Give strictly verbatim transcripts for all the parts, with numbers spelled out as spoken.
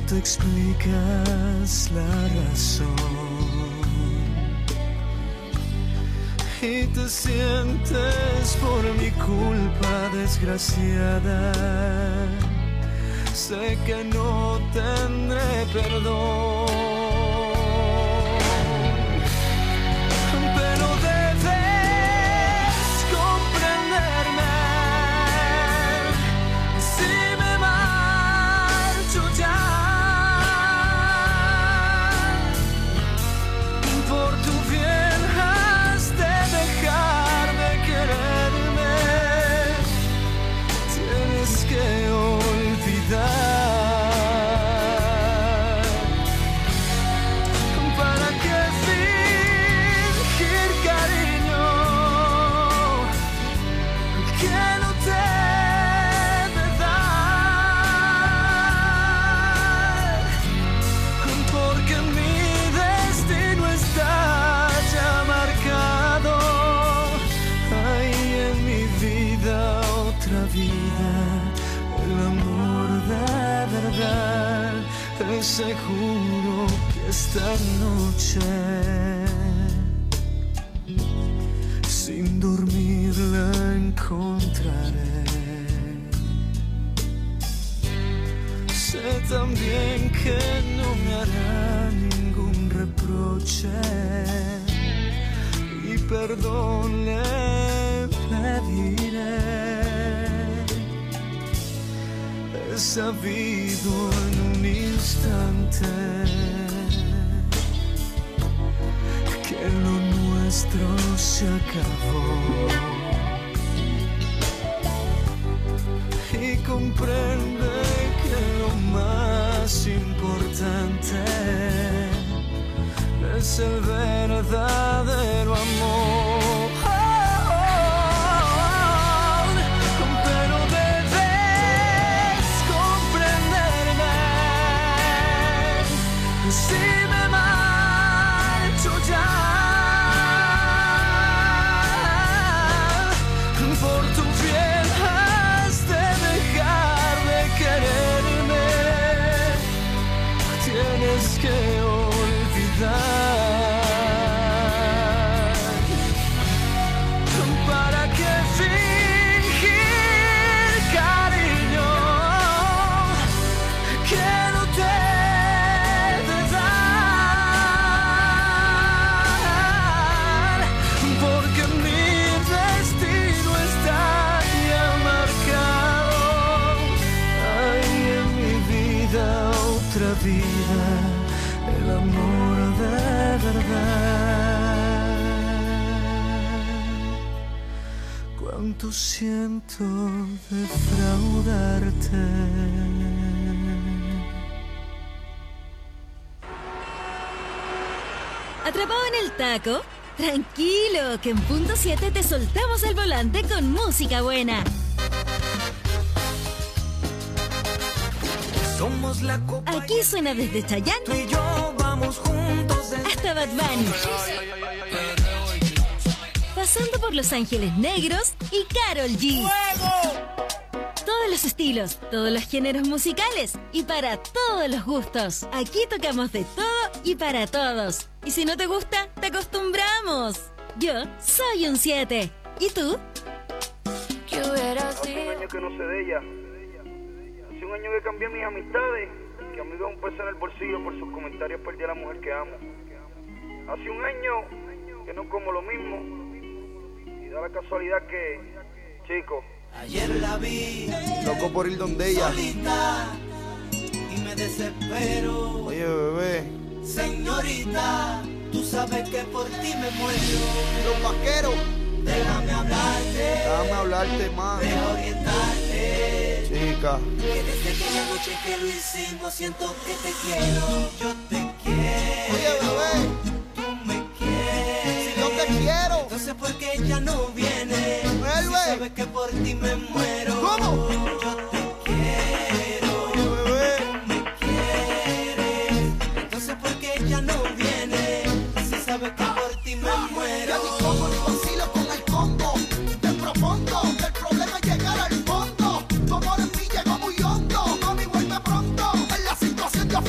te explicas la razón y te sientes por mi culpa desgraciada. Sé que no tendré perdón, pero debes comprenderme. Si me marcho ya, por tu bien has de dejar de quererme. Tienes que olvidar. ¿Para qué fingir cariño que no te he de dar? Porque mi destino está ya marcado. Hay en mi vida otra vida, el amor de verdad. Te seguro que esta noche sin dormir la encontraré. Sé también que no me hará ningún reproche y perdón le pediré. He sabido en un instante que lo nuestro se acabó y comprende que lo más importante es el verdadero amor. Pero debes comprenderme. Si me marcho ya, por tu bien has de dejar de quererme. Tienes que olvidar. ¿Para qué fingir cariño que no te he de dar? Porque mi destino está ya marcado. Hay en mi vida otra vida, el amor de verdad. Cuánto siento defraudarte. ¿Atrapado en el taco? Tranquilo, que en punto siete te soltamos el volante con música buena. Somos la copa. Aquí suena desde Chayanne Tú y yo vamos juntos desde hasta Bad Bunny, pasando por Los Ángeles Negros y Karol G. Todos los estilos, todos los géneros musicales y para todos los gustos. Aquí tocamos de todo y para todos. Y si no te gusta, te acostumbramos. Yo soy un siete. ¿Y tú? Hace un año que no sé de ella. Hace un año que cambié mis amistades. Que amigo un peso en el bolsillo por sus comentarios perdí a la mujer que amo. Hace un año que no como lo mismo. Y da la casualidad que, chico, ayer la vi, loco por ir donde ella, solita, y me desespero. Oye, bebé, señorita, tú sabes que por ti me muero. Los vaqueros, déjame hablarte, déjame hablarte más, deja orientarte, chica, que desde aquella noche que lo hicimos siento que te quiero. Yo te quiero. Oye, bebé, tú me quieres. Si yo te quiero, entonces ¿por qué ella no viene? Vuelve. Si sabes que por ti me muero. ¿Cómo? Yo te quiero. Oye, bebé, tú me quieres. Entonces ¿por qué ella no viene? Si sabes que por ti me muero. ya ni como ni vacilo con el combo. Te propongo que el problema es llegar al fondo. Tu amor en mí llegó muy hondo. Mami, vuelve pronto. En la situación yo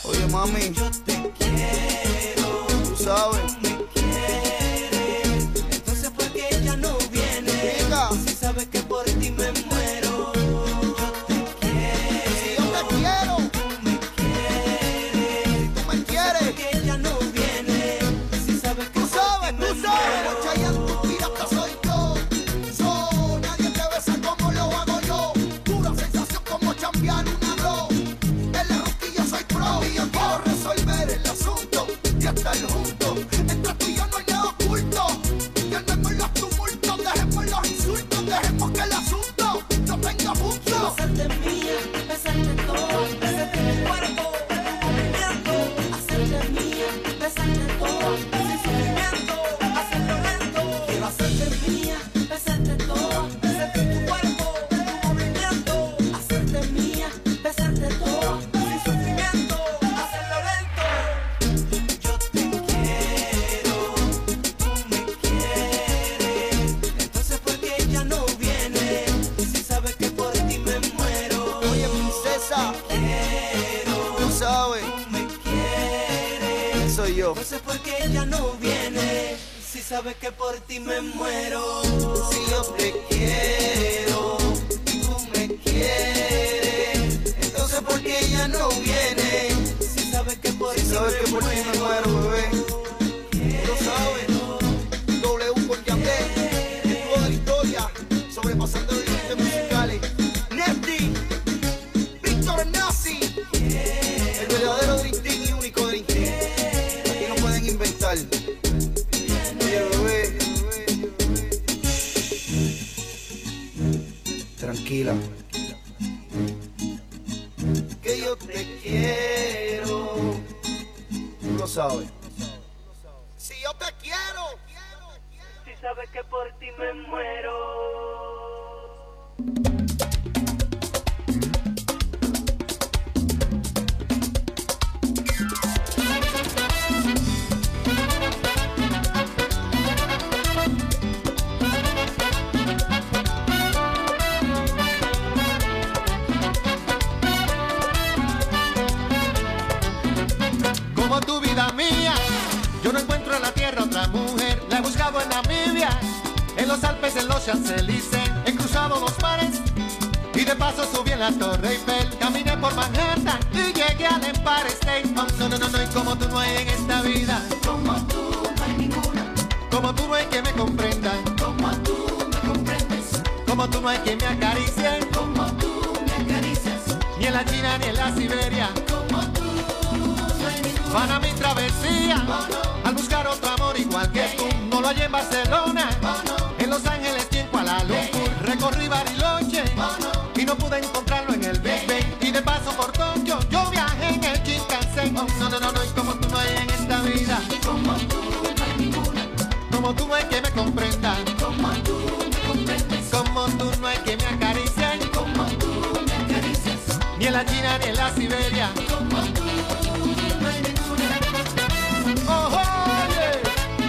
Oye, mami, yo te quiero, tú sabes. tú me quieres. Entonces, ¿por qué ella no viene? Diga. Si sabes que por ti me muero. Yo te quiero, Si yo te quiero, tú me quieres. tú me quieres. ¿Por qué ella no viene? Si sabes que Tú por sabes, ti me tú sabes. muero. Como Chayanne, tu pirata soy yo. So, nadie te besa como lo hago yo. Pura sensación como chambear una bro. En la rosquilla soy pro. Y yo quiero resolver el asunto y estar juntos. Entre tú y yo no hay nada oculto. Llenemos los tumultos, dejemos los insultos, dejemos que el asunto no tenga punto. Hacerte mía, besarte todo, besarte mi cuerpo, tu movimiento. Hacerte mía, besarte todo, sin sufrimiento, hacerlo lento. Quiero hacerte mía, besarte todo, besarte tu cuerpo, tu movimiento. Hacerte mía, besarte todo, sin sufrimiento, hacerlo lento. Yo te quiero, tú me quieres. Entonces, ¿por qué ella no viene? Si sabes que por ti me muero. Oye, princesa, Quiero, tú sabes, tú me quieres. Soy yo. Entonces, ¿por qué ella no viene? Si sabes que por ti me muero. si yo te quiero, Tú me quieres. Entonces, ¿por qué ella no viene? Si sabes que por ti Sabes me que por ti me muero, bebé. tú sabes. W con Yandel, título de la historia, sobrepasando los límites musicales. Nefty, Víctor Nazi, El verdadero Dream Team y único Dream Team. Aquí no pueden inventar. Oye, bebé. Tranquila. que yo te quiero. Tú lo sabes. Si yo te quiero. Si sabes que por ti me muero. Como tu vida mía, yo no encuentro en la tierra otra mujer. La he buscado en Namibia, en los Alpes, en los Champs-Élysées. He cruzado los mares y de paso subí en la Torre Eiffel. Caminé por Manhattan y llegué al Empire State. Oh, no, no, no, no, y como tú no hay en esta vida. Como tú no hay ninguna. Como tú no hay que me comprenda. Como tú me comprendes. Como tú no hay que me acaricie. Como tú me acaricias. Ni en la China ni en la Siberia. Como tú no hay ninguna. Van a mi travesía al buscar otro amor igual que tú. No lo hallé en Barcelona, en Los Ángeles y en Kuala Lumpur. Recorrí Bariloche y no pude encontrarlo en el Big Ben. Y de paso por Tokio yo viajé en el Shinkansen. Oh, no, no, no, no, y como tú no hay en esta vida. Como tú no hay ninguna. Como tú no hay que me comprenda. Como tú me comprendes. Como tú no hay que me acaricien. Como tú me acaricias. Ni en la China ni en la Siberia. Como tú no hay ninguna. Oh, oye.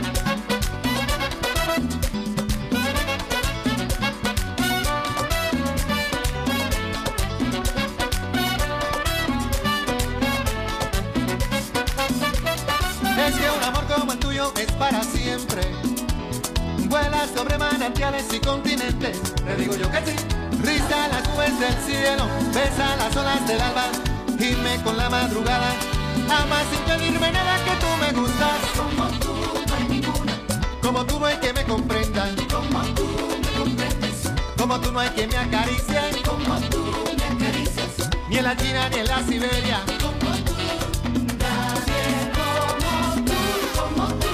Es que un amor como el tuyo es para siempre. Vuela sobre manantiales y continentes. Te digo yo que sí. Risa las nubes del cielo, besa las olas del alba, irme con la madrugada. Amas sin pedirme nada, que tú me gustas. Como tú no hay ninguna. Como tú no hay que me comprendan. Como tú me comprendes. Como tú no hay que me acaricien. Como tú me acaricias. Ni en la China ni en la Siberia. Como tú. Nadie como tú. Como tú.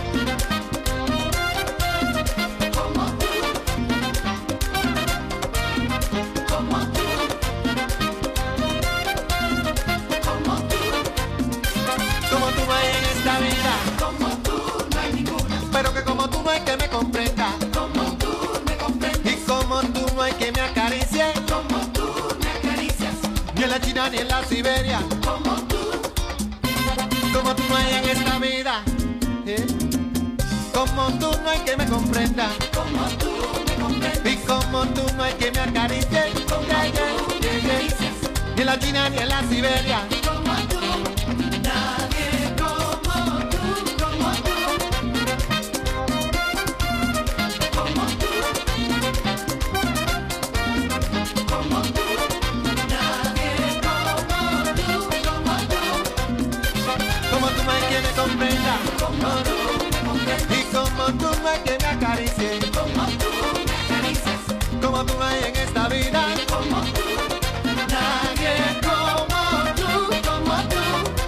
Como tú. Como tú. Como tú. Como tú no hay en esta vida. Como tú no hay ninguna. Pero que como tú no hay que me comprenda. Como tú me comprendes. Y como tú no hay que me acaricien. Como tú me acaricias. Ni en la China ni en la Siberia. Como tú. Como tú no hay en esta vida. ¿Eh? Como tú no hay que me comprenda. Como tú me comprendes. Y como tú no hay que me acaricie. Como Yeah, yeah, tú me yeah, yeah. acaricias. Ni en la China ni en la Siberia. Como tú como tú, y como tú no hay que me acaricie, como tú me acaricias, como tú no hay en esta vida, como tú, nadie como tú, como tú.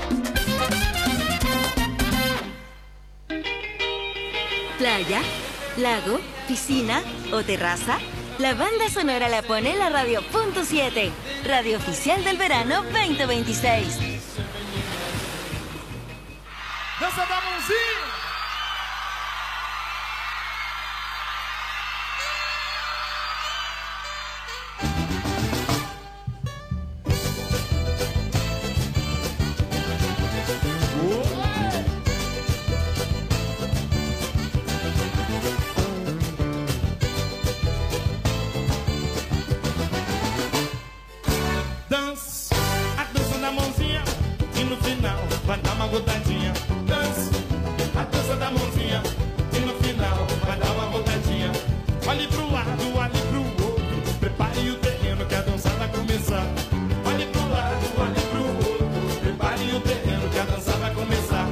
Playa, lago, piscina o terraza. La banda sonora la pone en la radio punto siete, radio oficial del verano veinte veintiséis. Dança da mãozinha. Dança, a dança da mãozinha e no final vai dar uma gotadinha. Dança, a dança da mãozinha e no final vai dar uma gotadinha. Olhe pro lado, olhe pro outro, prepare o terreno que a dança vai começar. Olhe pro lado, olhe pro outro, prepare o terreno que a dança vai começar.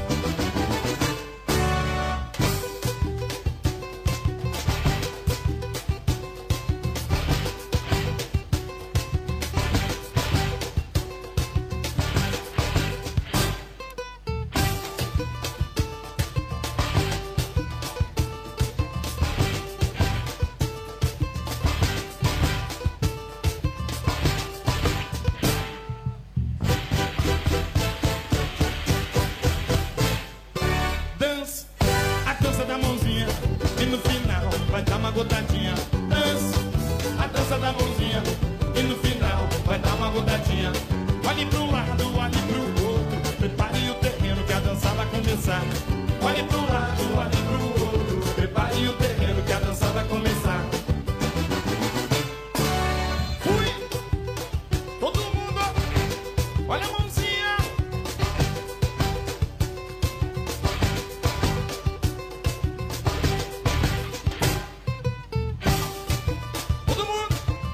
Dança, a dança da mãozinha e no final vai dar uma gotadinha. Dança, a dança da mãozinha e no final vai dar uma gotadinha. Olhe pro lado, olhe pro outro, prepare o terreno que a dança vai começar. Olhe pro lado, olhe pro outro, prepare o terreno que a dança vai começar. Fui! Todo mundo, olha a mãozinha. Todo mundo.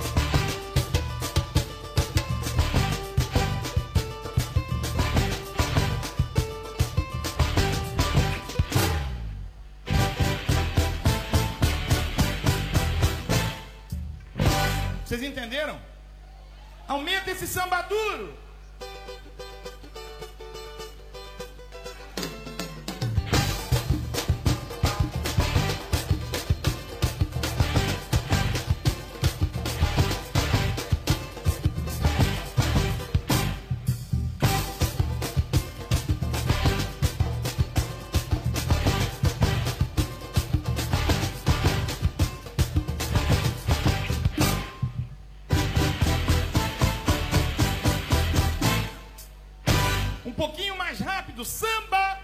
Vocês entenderam? Aumenta esse samba duro. Um pouquinho mais rápido, samba!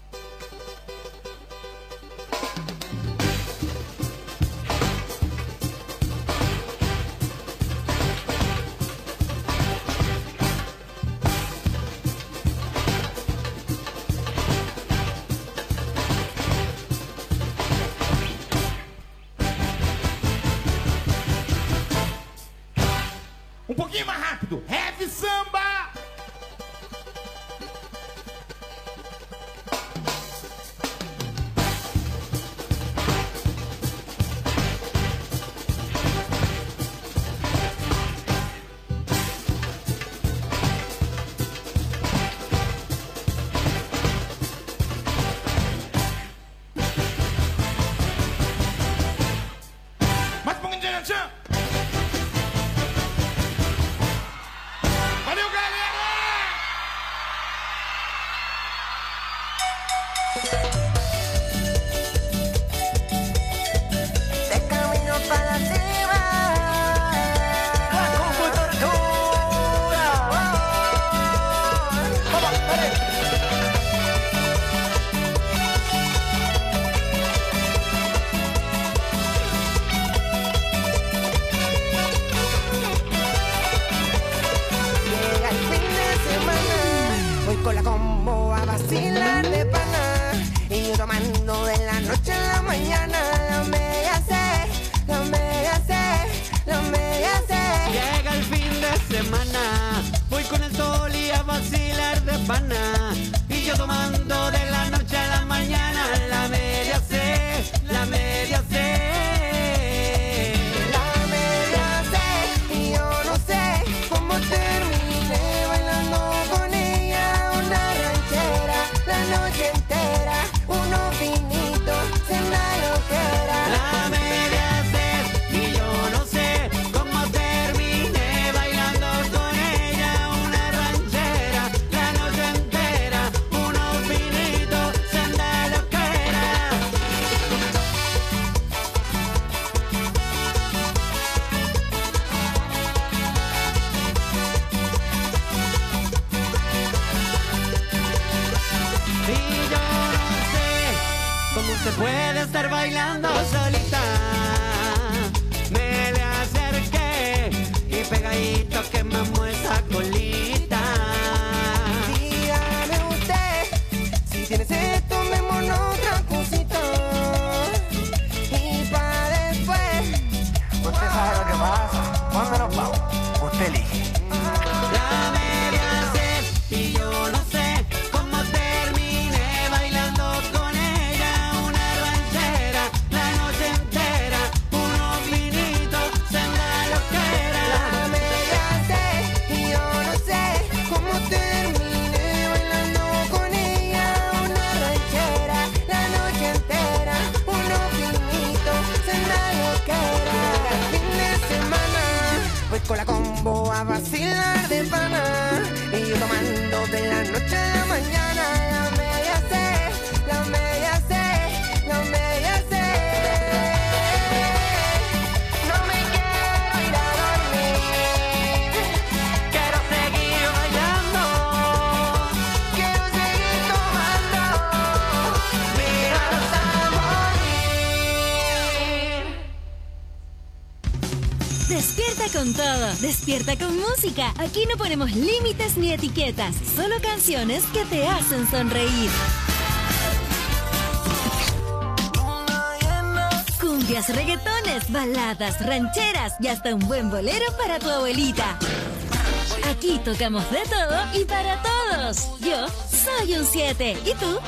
Um pouquinho mais rápido, heavy samba! Mais um pouquinho de tchan. Valeu, galera! De camino para arriba. La computadora. Vamos, vale. Llega el fin de semana, voy con la combo a vacilar de pana. Y yo tomando de la noche a la mañana. La mega sé, la mega sé, la mega sé. Llega el fin de semana, con el sol y a vacilar de pana. Y yo tomando de la noche a la mañana. se puede estar bailando solita. Me le acerqué y pegadito quemamos esa colita. Dígame usted, si tienes esto, tomémonos otra cosita. Y pa' después, usted sabe lo que pasa. ¿Cuándo nos vamos? Usted elige. La media hacer y yo no sé cómo terminé bailando con ella. Una ranchera la noche entera, unos vinitos, senda loquera. la media sé y yo no sé cómo terminé bailando con ella. Una ranchera la noche entera, unos pinitos, senda loquera. El fin de semana voy con la combo a vacilar de pana y yo tomando de la noche a la mañana. La media sé, la media sé, la media sé. No me quiero ir a dormir, Quiero seguir bailando, quiero seguir tomando, mira hasta morir. Despierta con todo, despierta con música. Aquí no ponemos límites ni etiquetas, solo canciones que te hacen sonreír. Cumbias, reggaetones, baladas, rancheras y hasta un buen bolero para tu abuelita. Aquí tocamos de todo y para todos. Yo soy un siete. ¿Y tú?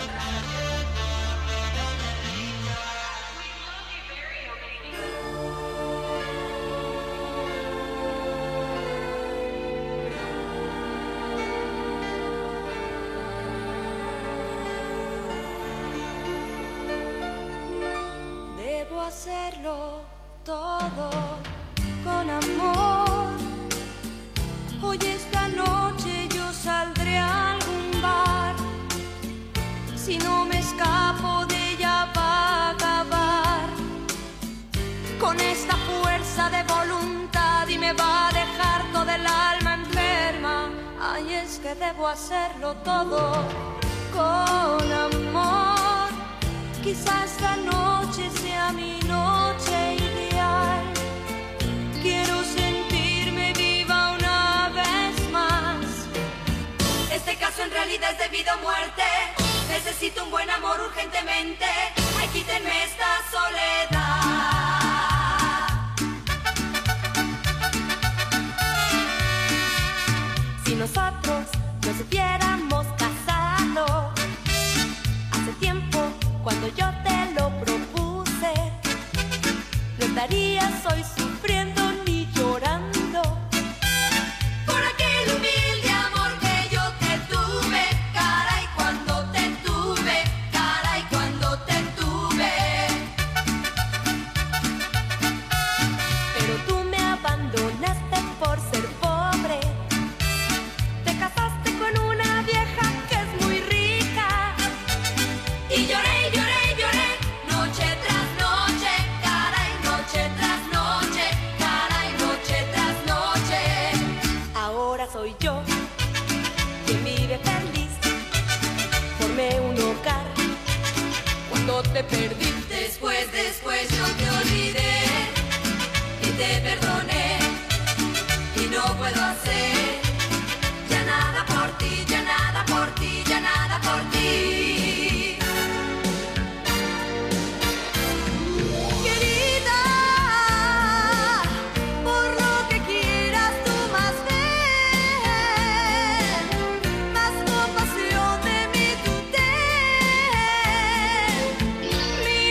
Debo hacerlo todo con amor. Hoy esta noche yo saldré a algún bar. Si no me escapo de ella va a acabar con esta fuerza de voluntad y me va a dejar toda el alma enferma. Ay, es que debo hacerlo todo con amor. Quizás esta noche sea mi noche ideal. Quiero sentirme viva una vez más. Este caso en realidad es de vida o muerte. Necesito un buen amor urgentemente. Ay, quítenme esta soledad. Si nosotros nos hubiéramos casado hace tiempo, cuando yo te lo propuse, no estarías hoy sufriendo ni llorando por aquel humilde amor que yo te tuve. Caray, cuando te tuve, caray, cuando te tuve. Pero tú me abandonaste por ser pobre. Te casaste con una vieja que es muy rica. Y lloré, lloré, lloré, noche tras noche, caray, noche tras noche, caray, noche tras noche. Ahora soy yo quien vive feliz, formé un hogar cuando te perdí. Después, después yo te olvidé y te perdoné y no puedo hacer ya nada por ti, ya nada por ti, ya nada por ti. Querida, por lo que quieras tú más ven, más compasión de mí tú ten.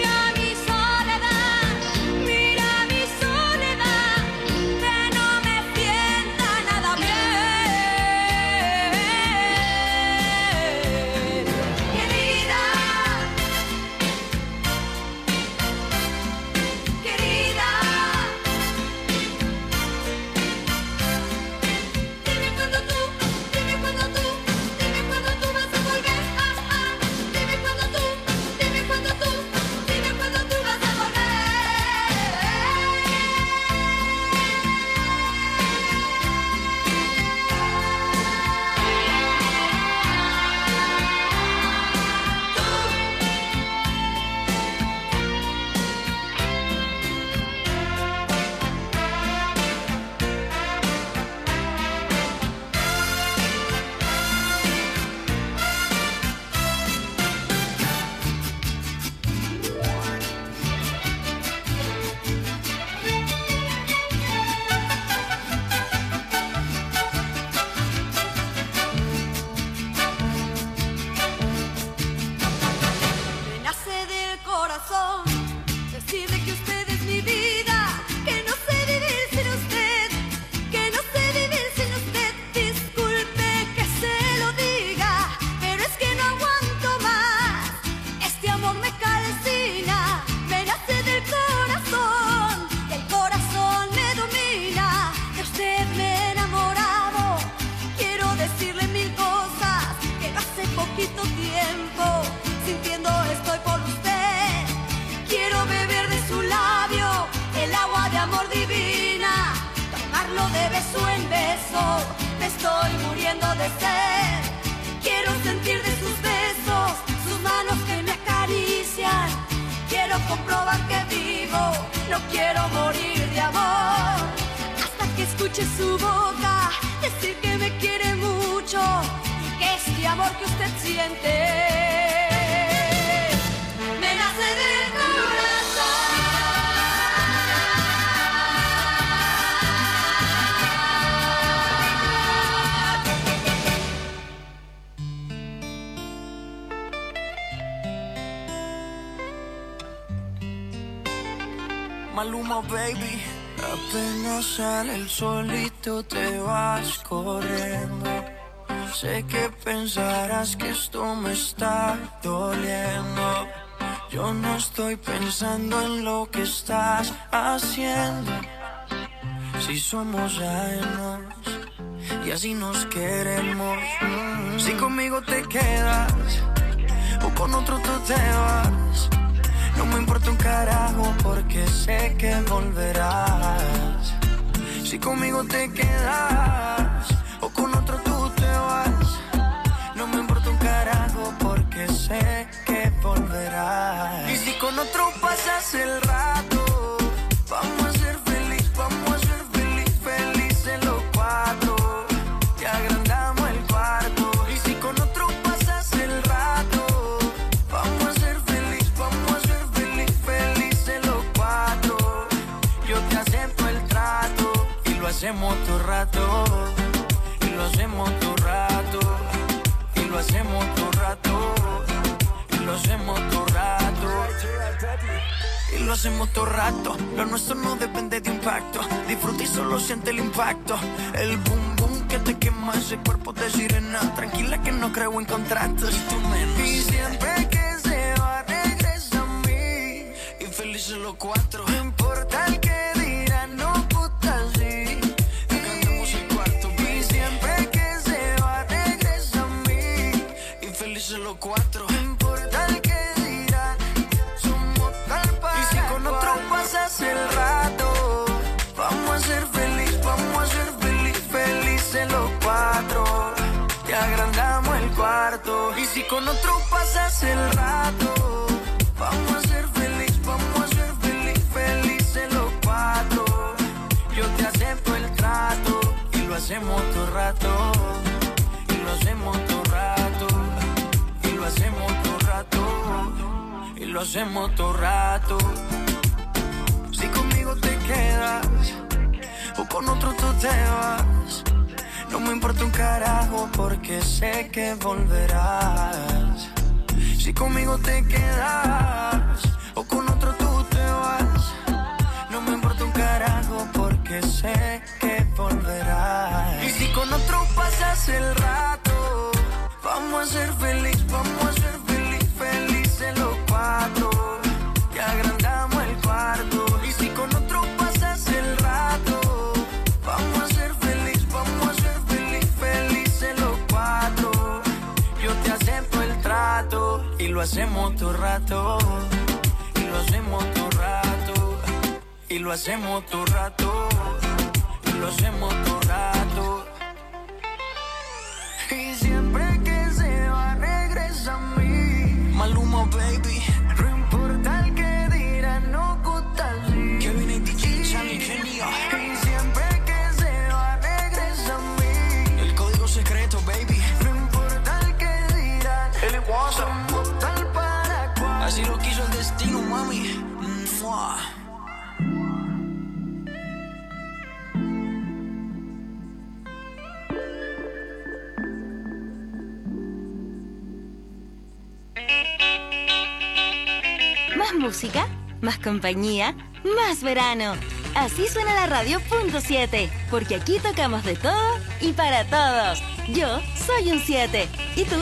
poquito tiempo, sintiendo estoy por usted. Quiero beber de su labio el agua de amor divina, tomarlo de beso en beso, me estoy muriendo de sed. Quiero sentir de sus besos, sus manos que me acarician. Quiero comprobar que vivo, no quiero morir de amor. Hasta que escuche su boca decir que me quiere mucho y que este amor que usted siente me nace del corazón. Maluma, baby. Apenas sale el solito te vas corriendo. Sé que pensarás que esto me está doliendo. Yo no estoy pensando en lo que estás haciendo. Si somos ajenos y así nos queremos. Si conmigo te quedas o con otro tú te vas, no me importa un carajo porque sé que volverás. Si conmigo te quedas o con otro tú te vas, no me importa un carajo porque sé que volverás. Y si con otro pasas el rato, vamos a ser feliz, vamos a ser feliz, felices los cuatro. Te agrandamos el cuarto. Y si con otro pasas el rato, vamos a ser feliz, vamos a ser feliz, felices los cuatro. Yo te acepto el trato y lo hacemos todo rato. Y lo hacemos todo rato. Y lo hacemos todo rato. Y lo hacemos todo rato. Y lo hacemos todo rato. Lo nuestro no depende de impacto. Disfruta y solo siente el impacto. El boom boom que te quema ese cuerpo de sirena. Tranquila que no creo en contratos. Y tú menos. Y siempre que se va regresa a mí. Y felices los cuatro. No importa el que dirán, no puta sí. Cantamos el cuarto. Y siempre que se va regresa a mí. Y felices los cuatro. No importa el que dirán, somos tal para. Y si con otro pasas el rato, vamos a ser feliz, vamos a ser feliz, felices los cuatro. Te agrandamos el cuarto. Y si con otro pasas el rato, vamos a ser feliz, vamos a ser feliz, felices los cuatro. Yo te acepto el trato y lo hacemos todo rato. Y lo hacemos todo rato. Y lo hacemos todo rato. Y lo hacemos todo rato. Si conmigo te quedas o con otro tú te vas, no me importa un carajo porque sé que volverás. Si conmigo te quedas o con otro tú te vas, no me importa un carajo porque sé que volverás. Y si con otro pasas el rato, vamos a ser feliz, vamos a ser feliz, felices los cuatro. Te agrandamos el cuarto. Y si con otro pasas el rato, vamos a ser feliz, vamos a ser feliz, felices los cuatro. Yo te acepto el trato y lo hacemos todo rato. Y lo hacemos todo rato. Y lo hacemos todo rato. Y lo hacemos todo rato. Y siempre que se va regresa a mí. Maluma, baby. No importa el que dirán, no gusta así. Kevin y D J, Charlie, Kenia. Y siempre que se va regresa a mí. El código secreto, baby. No importa el que dirán, el somos tal para cual. Así lo quiso el destino, mami. Mua. Más música, más compañía, más verano. Así suena la radio punto siete, porque aquí tocamos de todo y para todos. Yo soy un siete. ¿Y tú?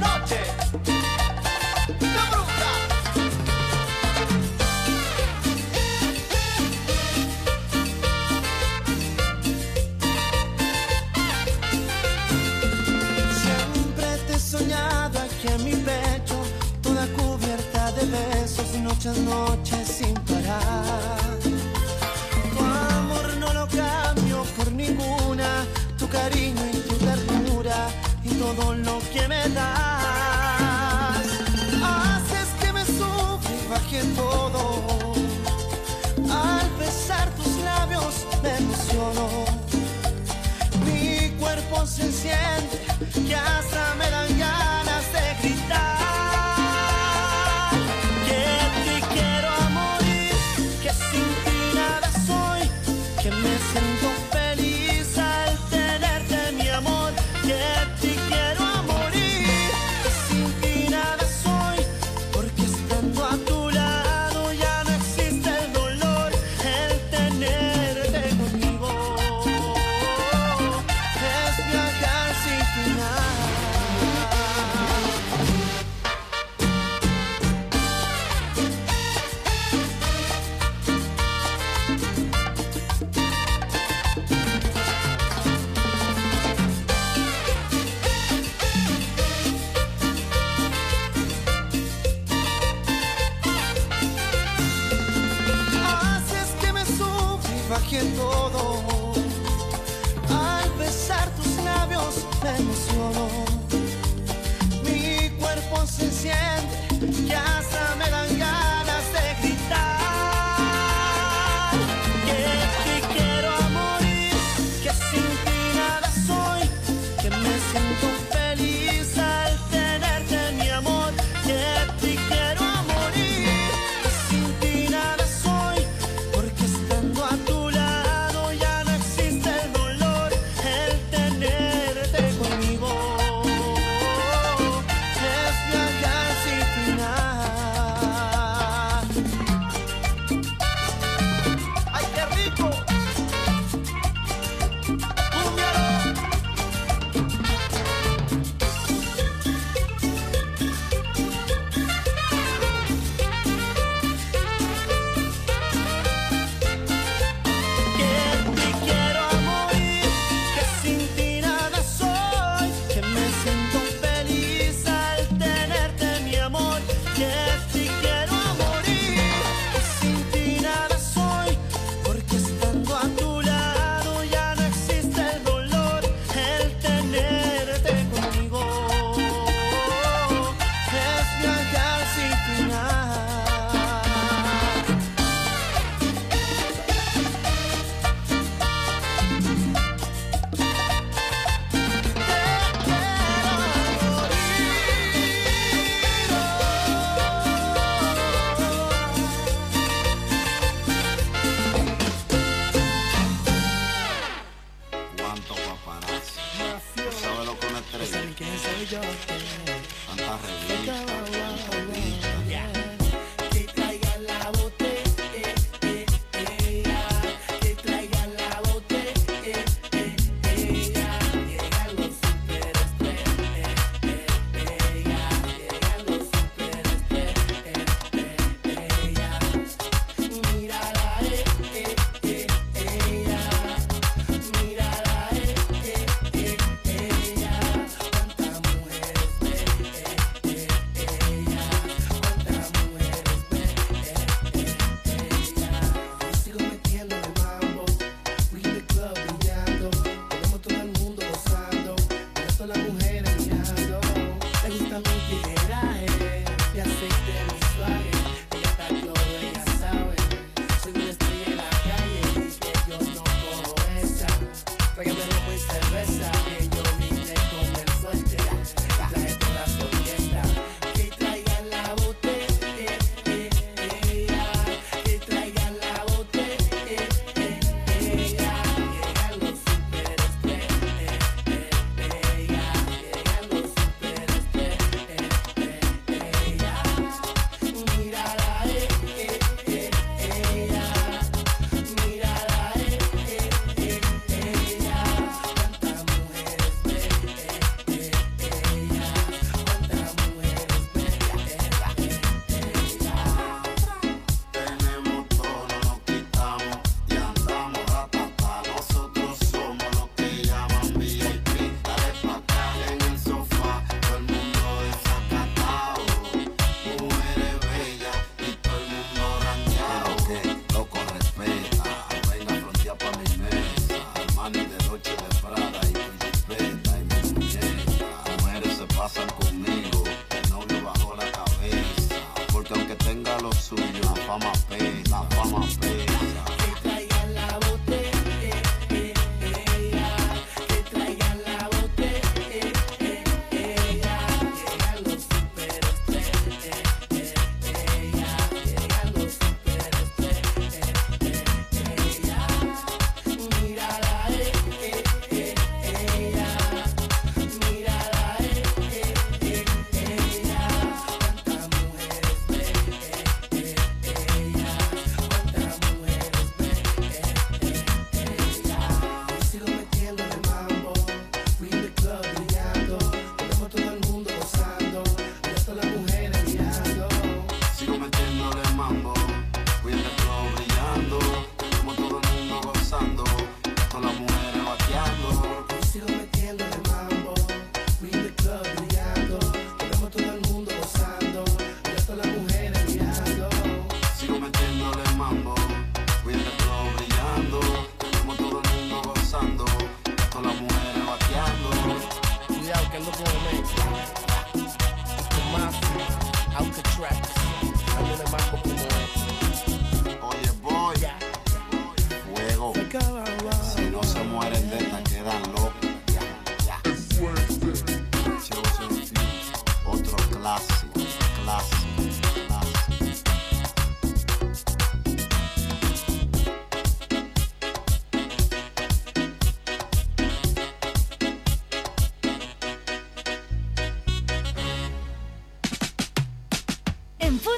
Noche, la bruja. se enciende, que hasta me dan ganas de gritar. Que te quiero a morir, que sin ti nada soy, que me siento feliz al tenerte mi amor. Que te quiero a morir, que sin ti nada soy, porque estando a tu lado ya no existe el dolor, el tenerte conmigo es viajar sin final. Haces que me sufra y baje todo. Al besar tus labios me emociono. Mi cuerpo se enciende, que hasta me dan ganas de gritar. Que te quiero a morir, que sin ti nada soy, que me siento feliz al tenerte mi amor. Que te quiero a morir, que sin ti nada soy, porque estando a tu lado ya no existe el dolor, el tenerte conmigo es viajar sin final.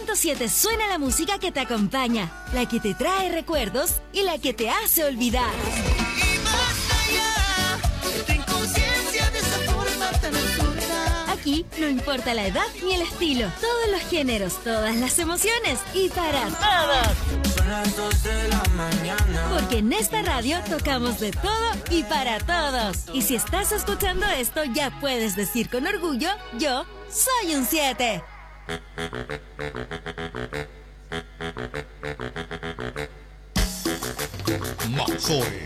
punto siete suena la música que te acompaña, la que te trae recuerdos y la que te hace olvidar. Aquí no importa la edad ni el estilo, todos los géneros, todas las emociones y para todos. Son las dos de la mañana. Porque en esta radio tocamos de todo y para todos. Y si estás escuchando esto, ya puedes decir con orgullo, yo soy un siete. Mazore.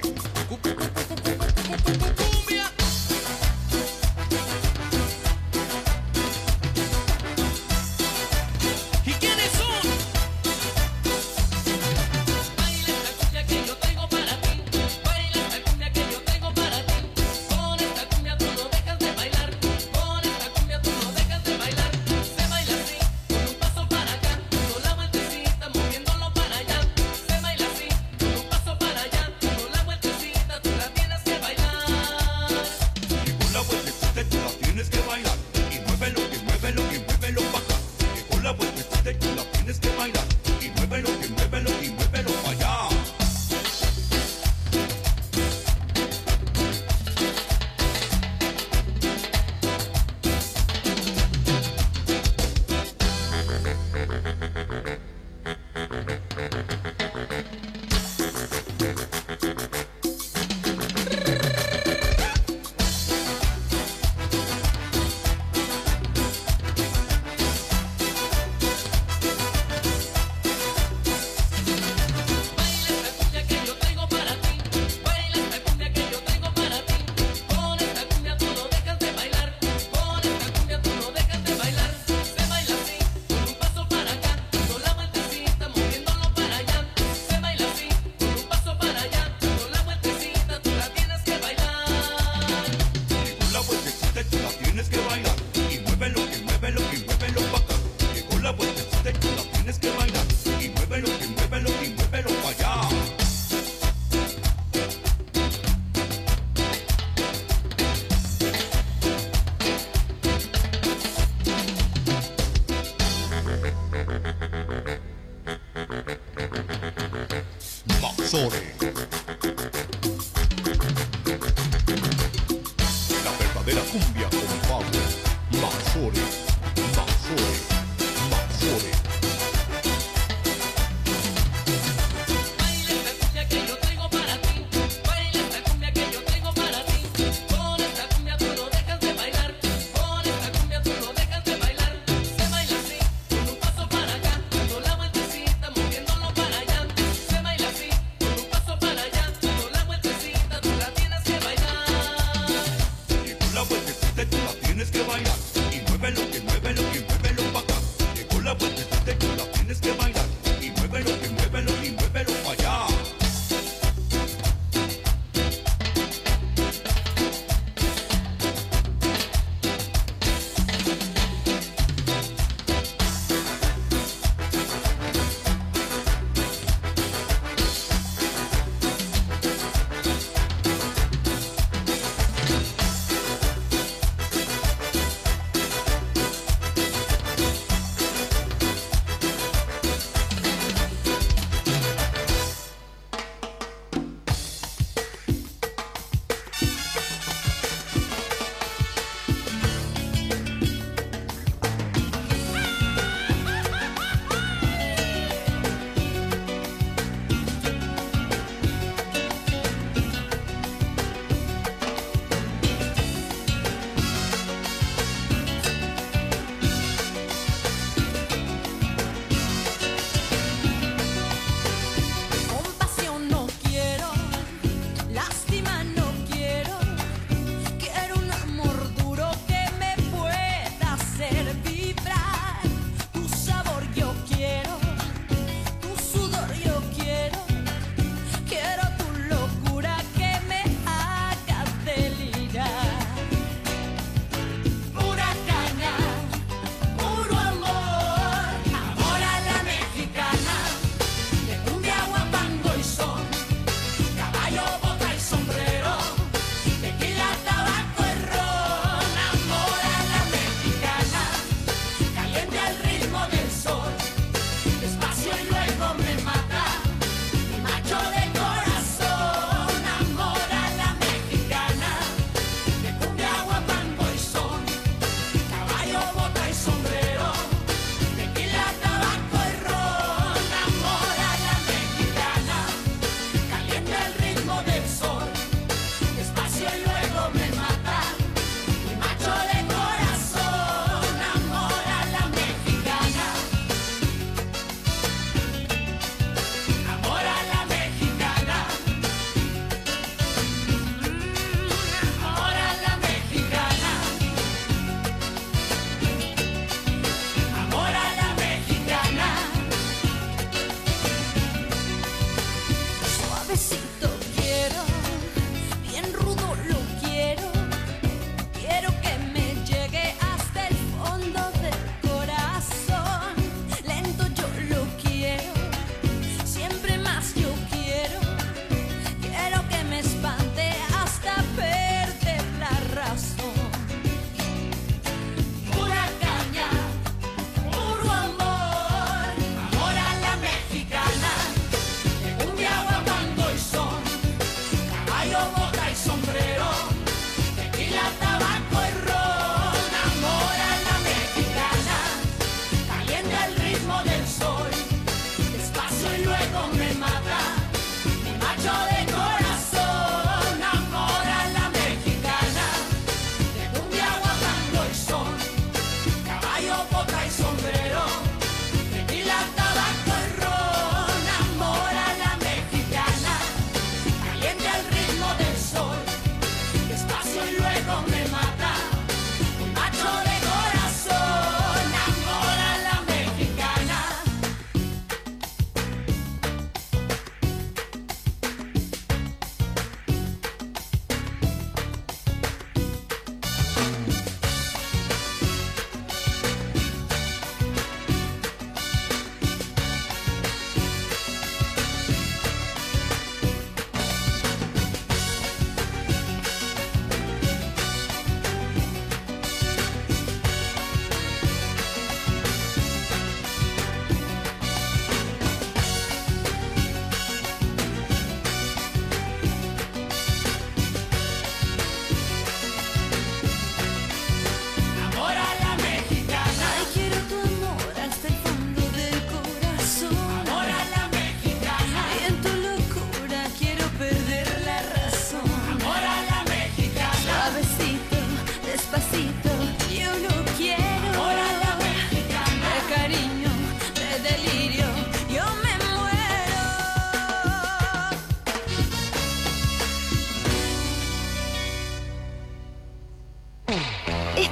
Mazore. La verdadera cumbia con Pablo. Mazore, Mazore, Mazore. Para allá, se baila así, con un paso para allá.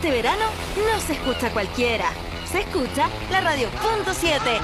este verano no se escucha cualquiera. Se escucha la Radio Punto siete.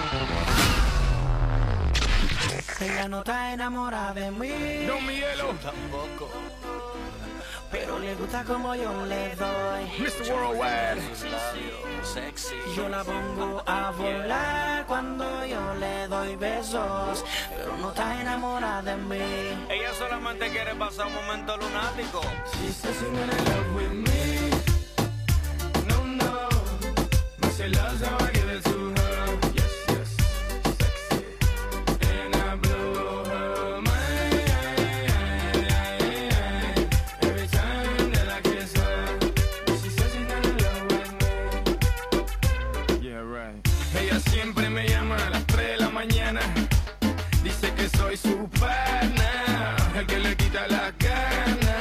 Ella no está enamorada de mí. No, mi hielo. Tampoco. Pero le gusta como yo le doy. mister Worldwide. Sexy. Yo la pongo a volar cuando yo le doy besos. Pero no está enamorada de mí. Ella solamente quiere pasar un momento lunático. She says she's in love with me. No, no. But she loves how I give it to her. Yes, yes. Sexy. And I blow her mind. Every time that I kiss her. She says she's not in love with me. Yeah, right. Ella siempre me llama a las tres de la mañana. Dice que soy su pana, el que le quita la gana.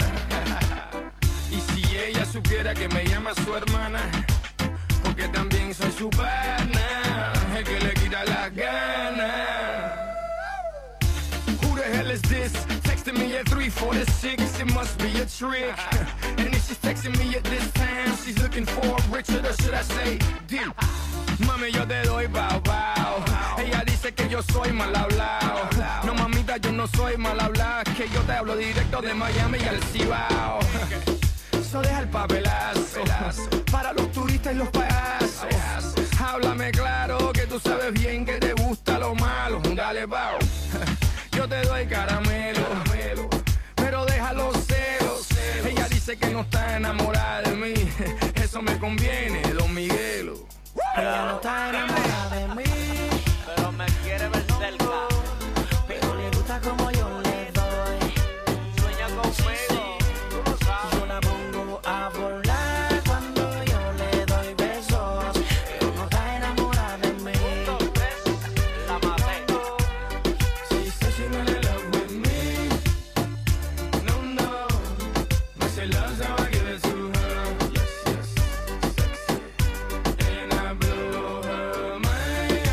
Y si ella supiera que me llama su hermana, porque también soy su pana, el que le quita la gana. Who the hell is this? Texting me at three forty-six, it must be a trick. And if she's texting me at this time, she's looking for Richard, or should I say Dick? Mami, yo te doy bao bao. Ella dice que yo soy mal hablado. No, mamita, yo no soy mal hablado. Que yo te hablo directo de Miami y al Cibao. So deja el papelazo para los turistas y los payasos. Háblame claro que tú sabes bien que te gusta lo malo. Dale, bao. Yo te doy caramelo, pero deja los celos. Ella dice que no está enamorada de mí. Eso me conviene, Don Miguelo. Ella no está enamorada de mí, pero me quiere ver cerca. pero le gusta como yo le doy. Sueña conmigo, tú lo sabes. Yo la pongo a volar cuando yo le doy besos, pero no está enamorada de mí. La maté. She says she's not in love with me. No, no. But she loves how I give it to her. Yes, yes. Sexy. And I blow her mind.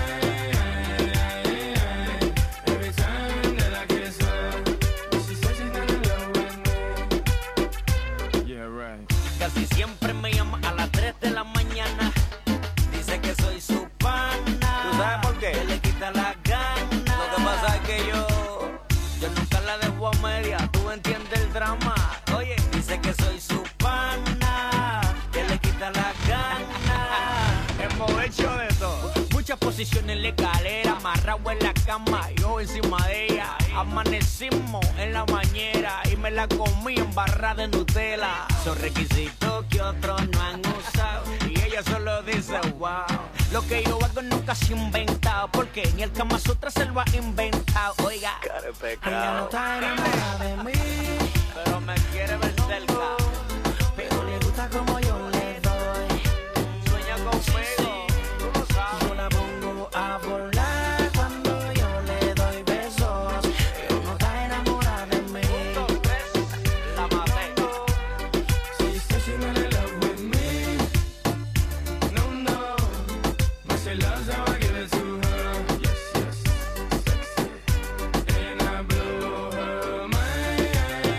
Every time that I kiss her. She says she's not in love with me. Yeah, right. Casi siempre me llama a las tres de la mañana. Dice que soy su pana. ¿Tú sabes por qué? Que le quita la gana. Lo que pasa es que yo, yo nunca la dejo a media. Tú entiendes el drama. Oye, dice que soy su pana. Que le quita la gana. Hemos hecho de todo. Muchas posiciones en la escalera. Amarrado en la cama. Yo encima de ella. Amanecimos en la bañera. Y me la comí en barra de Nutella. Son requisitos que otros no han usado. Y ella solo dice wow. Lo que yo hago nunca se ha inventado. Porque ni el Kama Sutra se lo ha inventado. Oiga, cara de Ella no pecado. está enamorada de mí, Pero me quiere ver cerca. pero le gusta como yo le doy. Sueña conmigo, tú lo sabes. Yo la pongo a volar cuando yo le doy besos, pero no está enamorada de mí. La maté. She says she's not in love with me. No, no. But she loves how I give it to her. Yes, yes. Sexy. And I blow her mind.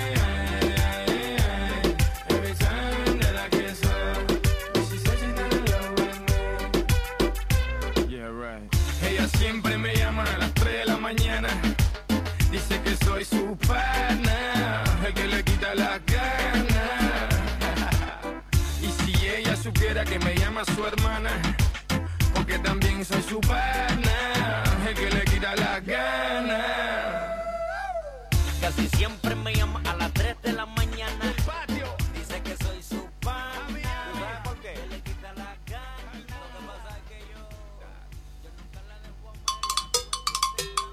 Every time that I kiss her. She says she's not in love with me. Yeah, right. Ella siempre me llama a las tres de la mañana. Dice que soy su pana, el que le quita la gana. Y si ella supiera que me llama su hermana, porque también soy su pana, el que le quita la gana. Casi siempre me llama a las tres de la mañana. Dice que soy su pana. ¿Tú sabes por qué? Le quita la gana. Lo que pasa es que yo, yo nunca la dejo a media.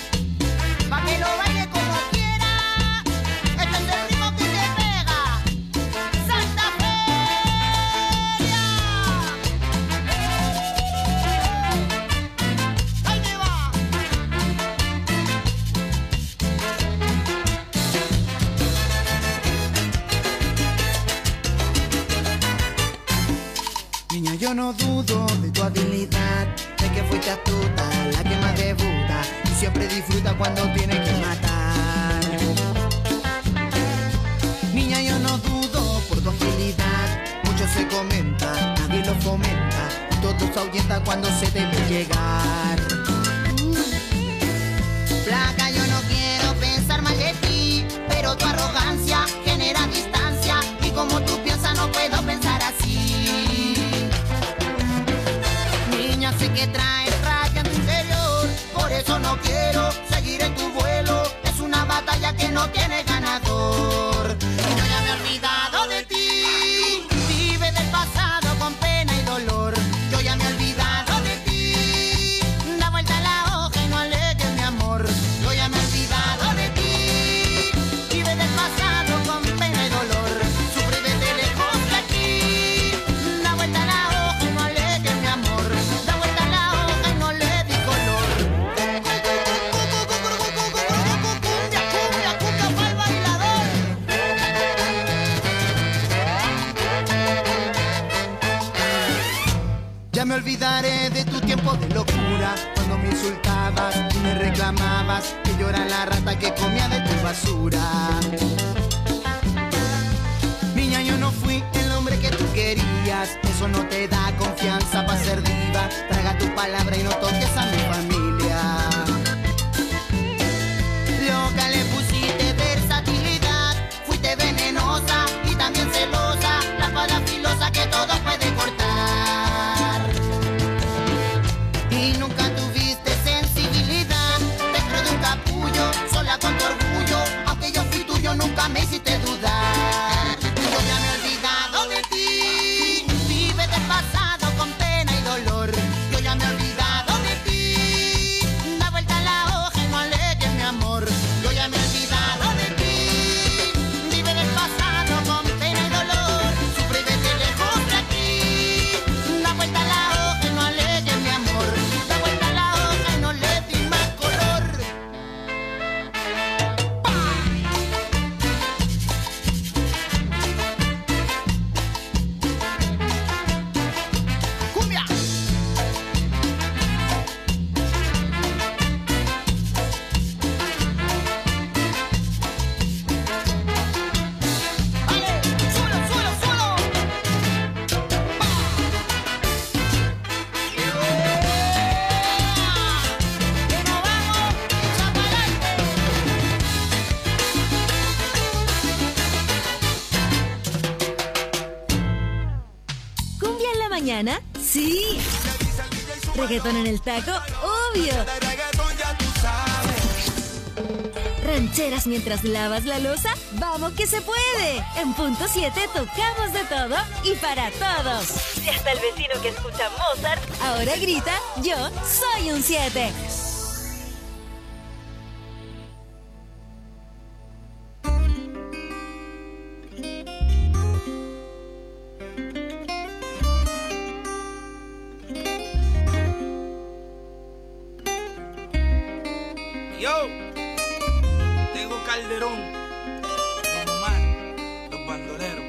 Pa' que lo baile como quiera. Este es el ritmo que te pega. yo no dudo de tu habilidad. Sé que fuiste astuta, la que más debuta y siempre disfruta cuando tiene que matar. Niña, yo no dudo por tu agilidad. Mucho se comenta, nadie lo fomenta y todo se ahuyenta cuando se te ve llegar. Flaca, yo no quiero pensar mal de ti, pero tu arrogancia genera distancia y como tú piensas no puedo pensar así. Niña, sé que traes raya en tu interior, por eso no quiero seguir en tu vuelo. Es una batalla que no tiene ganador. Y yo ya me he olvidado de ti, vive del pasado con pena y dolor. Yo ya me he olvidado de ti, da vuelta la hoja y no alegues mi amor. Yo ya me he olvidado de ti, vive del pasado con pena y dolor. Sufre y vete lejos de aquí, da vuelta la hoja y no alegues mi amor. Da vuelta la hoja y no le di color. Cumbia, cumbia, cumbia pa'l bailador. Ya me olvidaré de tu tiempo de locura, cuando me insultabas y me reclamabas que yo era la rata que comía de tu basura. Niña, yo no fui el hombre que tú querías, eso no te da confianza para ser diva. Traga tu palabra y no toques a mi familia. Loca, le pusiste versatilidad, fuiste venenosa y también celosa, la espada filosa que todo puede cortar. Y nunca tuviste sensibilidad, dentro de un capullo, sola con tu orgullo, aunque yo fui tuyo nunca me hiciste dudar. Yo ya me he olvidado de ti, vive del pasado con pena y dolor. Yo ya me he olvidado de ti, da vuelta la hoja y no alegues mi amor. Yo ya me he olvidado de ti, vive del pasado con pena y dolor. Sufre y vete lejos de aquí, da vuelta la hoja y no alegues mi amor. Da vuelta la hoja y no le di más color. ¡Cumbia! ¡Vale! ¡Suelo, suelo, suelo! ¡Que nos vamos! ¡Echa pa'lante! ¿Cumbia en la mañana? Sí. ¿Reggaetón en el taco? Obvio. ¿Rancheras mientras lavas la loza? ¡Vamos que se puede! En punto siete tocamos de todo y para todos. Y hasta el vecino que escucha Mozart ahora grita, yo soy un siete. Yo, tengo Calderón, Don Omar, los bandoleros.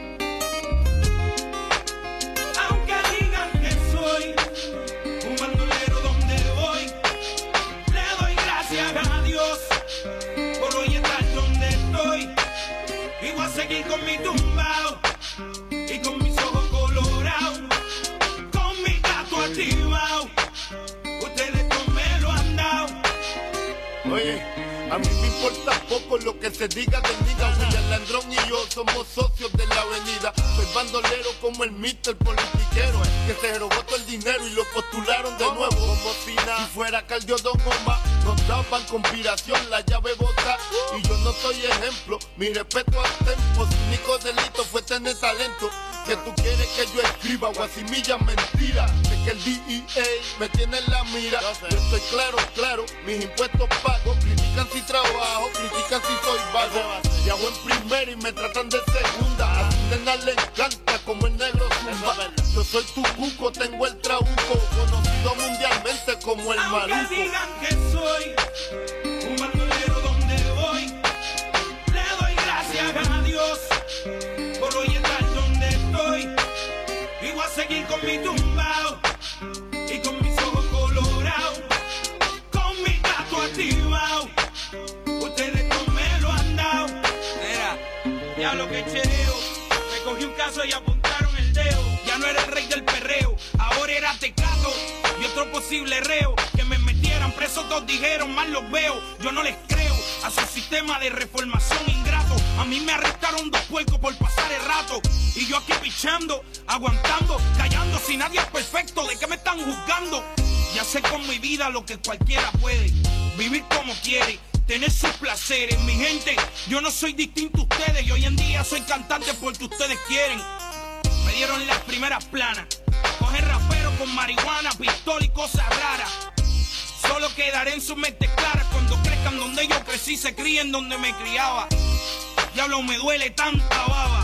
Aunque digan que soy un bandolero donde voy, le doy gracias a Dios por hoy estar donde estoy. Y voy a seguir con mi tumbao y con mis ojos colorados, con mi gato activado. Ustedes no me lo han dado. Oye, a mí me importa poco lo que se diga de diga. William Landrón y yo somos socios de la avenida. Soy bandolero como el mister politiquero, que se robó todo el dinero y lo postularon de nuevo. Como si nada, si fuera Caldio Don Omar, nos daban conspiración, la llave bota. Y yo no soy ejemplo, mi respeto al tempo. Su único delito fue tener talento. Que tú quieres que yo escriba guasimilla mentira. Sé que el D E A me tiene en la mira. Yo estoy claro, claro, mis impuestos pago. Critican si trabajo, critican si soy vago. Viajo en primera y me tratan de segunda. A tu nena le encanta como el negro zumba. Yo soy tu cuco, tengo el trabuco, conocido mundialmente como el Aunque maluco. digan que soy un bandolero donde voy, le doy gracias a Dios por hoy estar donde estoy. Y voy a seguir con mi tumba Diablo que chereo, me cogí un caso y apuntaron el dedo. Ya no era el rey del perreo, ahora era Tecato y otro posible reo. Que me metieran preso, todos dijeron, mal los veo. Yo no les creo a su sistema de reformación ingrato. A mí me arrestaron dos puercos por pasar el rato. Y yo aquí pichando, aguantando, callando. Si nadie es perfecto, ¿de qué me están juzgando? Ya sé con mi vida lo que cualquiera puede. Vivir como quiere, tener sus placeres. Mi gente, yo no soy distinto a ustedes. Y hoy en día soy cantante porque ustedes quieren. Me dieron las primeras planas. Coger rapero con marihuana, pistola y cosas raras. Solo quedaré en sus mentes claras cuando crezcan donde yo crecí, se críen donde me criaba. Diablo, me duele tanta baba.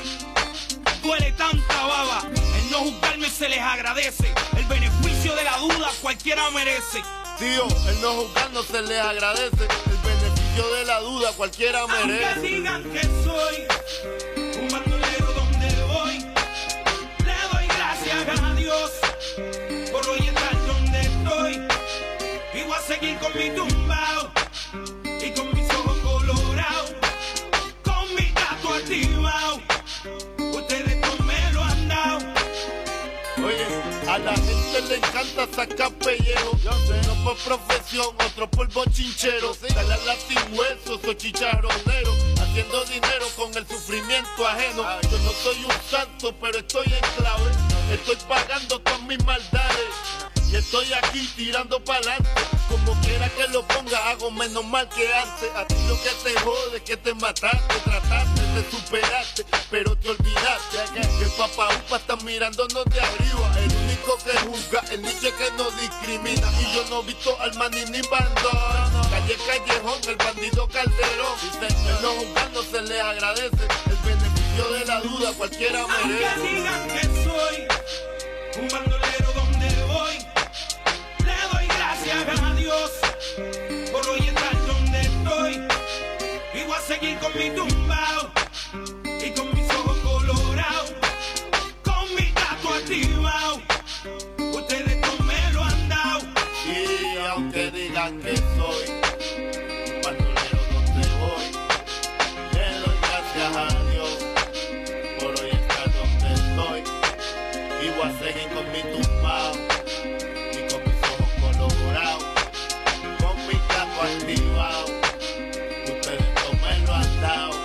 Duele tanta baba. El no juzgarme se les agradece. El beneficio de la duda cualquiera merece. Tío, el no juzgar no se les agradece. El beneficio de la duda cualquiera merece. Aunque digan que soy un bandolero donde voy, le doy gracias a Dios por hoy estar donde estoy. Y voy a seguir con mi tumbao y con mis ojos colorados, con mi gato activado. Ustedes no me lo han dado. Oye, a la gente le encanta sacar pellejo. Uno por profesión, otro por bochinchero. Dale a la sin hueso, soy chicharronero. Haciendo dinero con el sufrimiento ajeno. Yo no soy un santo, pero estoy en clave. Estoy pagando todas mis maldades. Y estoy aquí tirando pa'lante. Como quiera que lo ponga, hago menos mal que antes. A ti lo que te jode es que te mataste. Trataste de superarte, pero te olvidaste que el papá upa está mirándonos de arriba. El único que juzga, el niche que no discrimina. Y yo no he visto al maní ni bandón. Calle Callejón, el bandido Calderón. Dicen que no juzgando se les agradece. El beneficio de la duda cualquiera merece. Aunque digan que soy un bandolero donde voy, le doy gracias a Dios por hoy estar donde estoy. Y voy a seguir con mi tumbao y con mis ojos colorados, con mi gato activado. Ustedes no me lo han dado. Y aunque digan que soy un bandolero donde voy, le doy gracias a Dios por hoy estar donde estoy. Y voy a seguir con mi tumbao y con mis ojos colorados, con mi gato activado. Ustedes no me lo han dado.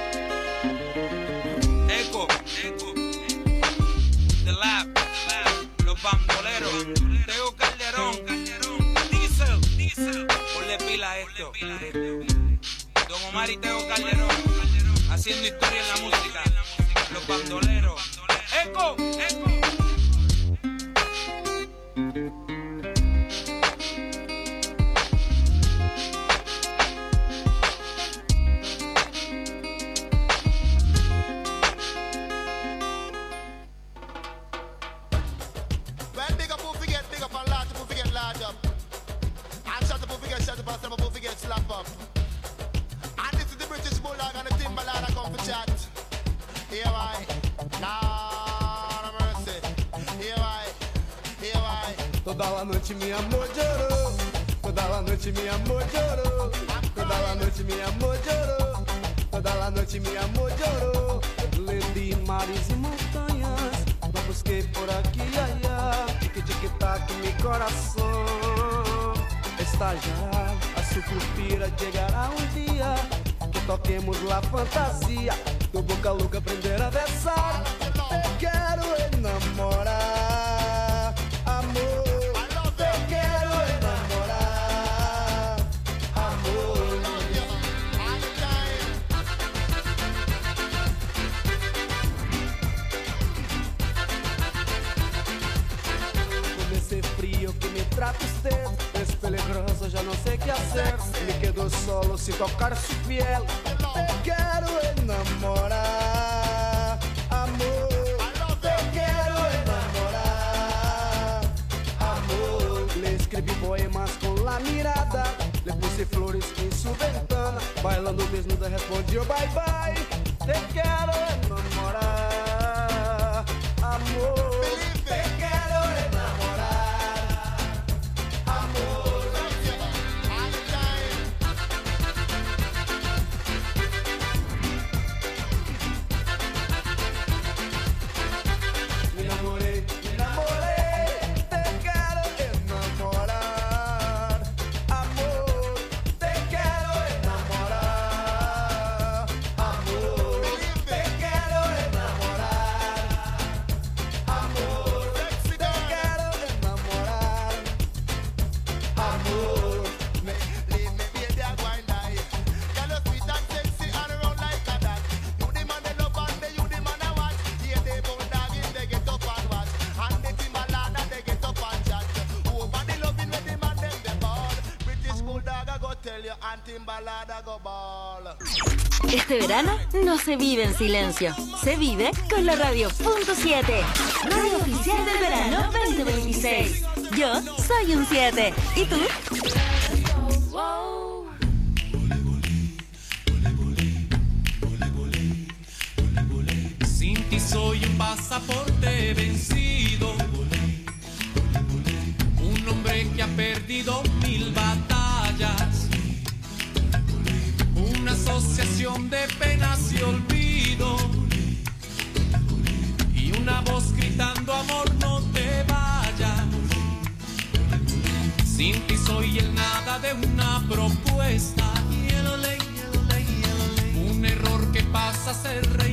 Eco, Eco, The Lab, Los Bandoleros, Teo Calderón, Diesel, Diesel, ponle pila a esto. Don Omar y Teo Calderón, haciendo historia en la música. Los Bandoleros. Eco, Eco. Well, big up who forget, big up and large up who forget large up. And shut up who forget, shut up and slap up who forget slap up. And this is the British Bulldog and the Timberland I come for chat. Here I, Lord of mercy. Here I, here I. Toda la noite mi amor llorou, toda la noite mi amor llorou, toda la noite mi amor llorou, toda la noite mi amor llorou. Levi mares e montanhas, não busquei por aqui, ai, ai, tic tic tac mi coração. Está já, a su suspira llegará um dia que toquemos la fantasia, tu boca louca aprender a besar. Te quero enamorar, amor. Trata usted, es peligroso, ya no sé qué hacer. Me quedo solo sin tocar su piel. Te quiero enamorar, amor. Te quiero enamorar, amor. Le escribí poemas con la mirada, le puse flores en su ventana. Bailando desnuda respondió bye bye. Te quiero enamorar, amor. Te quiero enamorar. Este verano no se vive en silencio, se vive con la radio punto siete, radio oficial del verano veinte veintiséis. Yo soy un siete, ¿y tú? Sin ti soy un pasaporte vencido, un hombre que ha perdido mil batallas, una asociación de penas y olvido, y una voz gritando amor no te vayas. Sin ti soy el nada de una propuesta, un error que pasa a ser rey